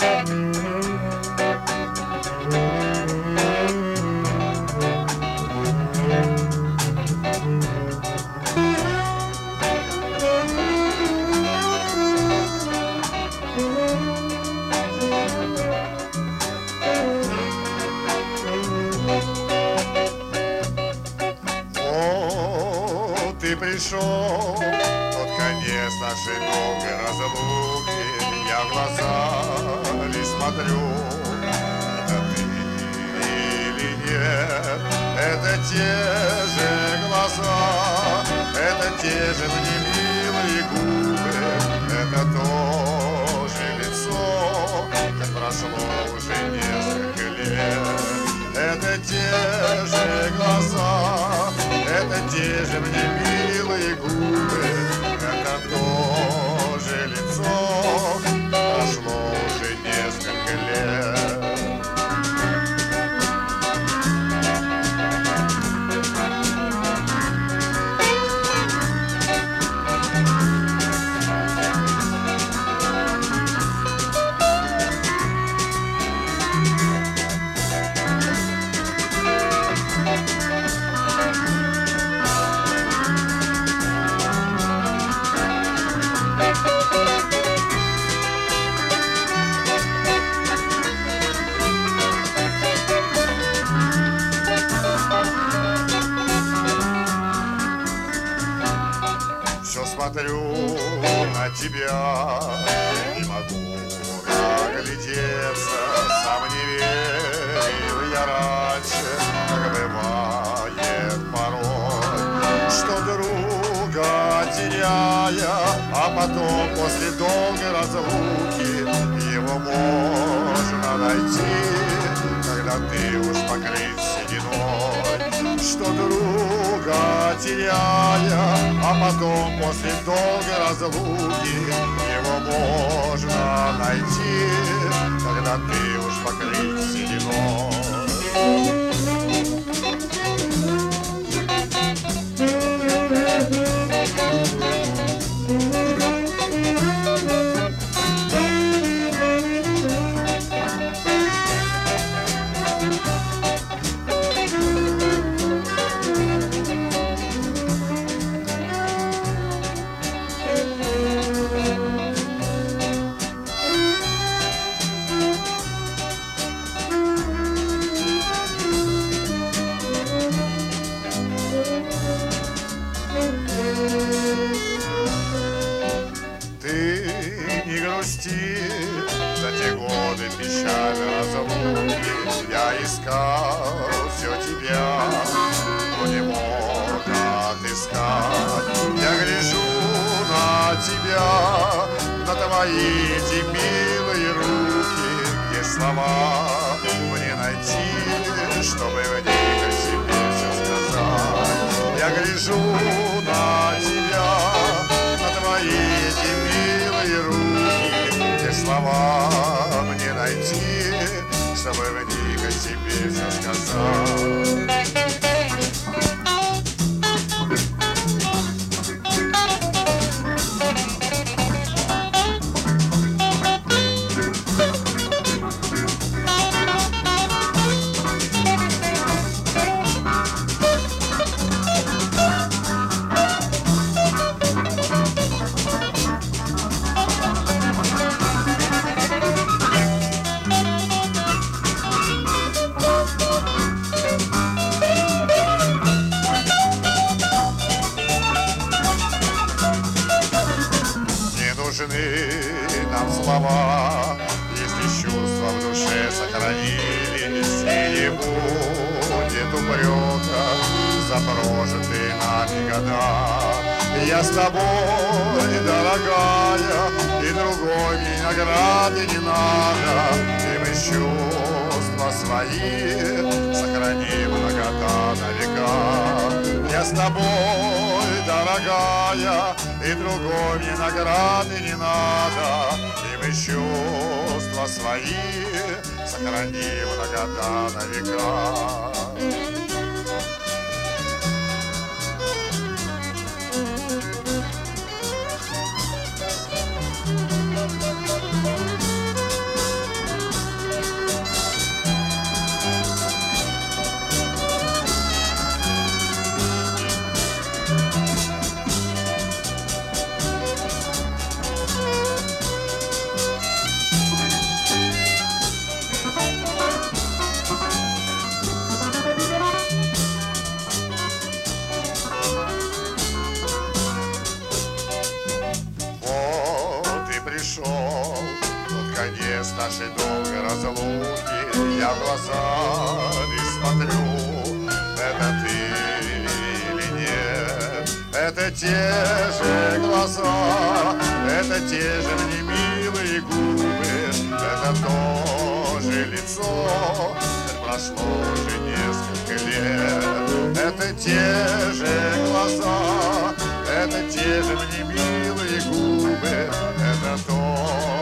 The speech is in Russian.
Ты пришел, под конец нашей долгой разлуки. Я в глаза лишь смотрю, это ты или нет. Это те же глаза, это те же мне милые губы, это то же лицо, как прошло уже несколько лет. Это те же глаза, это те же мне милые губы, это то же лицо, прошло уже несколько лет. Смотрю на тебя, не могу наглядеться, сам не верил я раньше, как бывает порой, что друга теряя, а потом после долгой разлуки его можно найти, когда ты уж покрыт сединой, что друга теряя, а потом после долгой разлуки его можно найти, когда ты уж покрыт сединой. За те годы печали разлуки я искал все тебя, но не мог отыскать. Я гляжу на тебя, на твои эти милые руки, где слова мне найти, чтобы в них о себе все сказать. Я гляжу на тебя, на твои эти милые руки, слова мне найти, чтобы в них о себе все сказать. Нужны нам слова, если чувства в душе сохранились, и не будет упрека за прожитые нами года. Я с тобой, дорогая, и другой мне награды не надо, и мы чувства свои сохраним на года, на века. Я с тобой, дорогая, и другой мне награды не надо, и мы чувства свои сохраним на года, на века. пришел тот конец нашей долгой разлуки. Я в глаза и смотрю, это ты или нет? Это те же глаза, это те же мне милые губы, это то же лицо, прошло уже несколько лет. Это те же глаза, это те же мне милые губы, это то